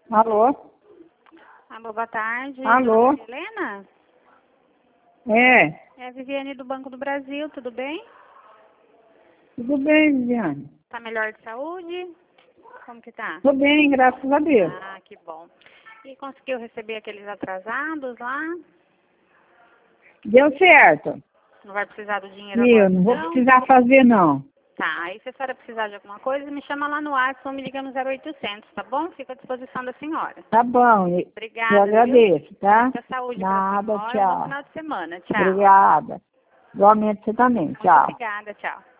Alô? Alô, boa tarde. Alô? Helena? É. É a Viviane do Banco do Brasil, tudo bem? Tudo bem, Viviane? Tá melhor de saúde? Como que tá? Tudo bem, graças a Deus. Ah, que bom. E conseguiu receber aqueles atrasados lá? Deu certo. Não vai precisar do dinheiro E eu agora, não vou então? precisar fazer, não. Tá, aí se a senhora precisar de alguma coisa, me chama lá no WhatsApp ou me liga no 0800, tá bom? Fico à disposição da senhora. Tá bom, eu Obrigada, agradeço, tá? Muita saúde pra Nada, senhora. Um bom tchau. final de semana. Tchau. Obrigada. Igualmente você também, Muito tchau. obrigada, tchau.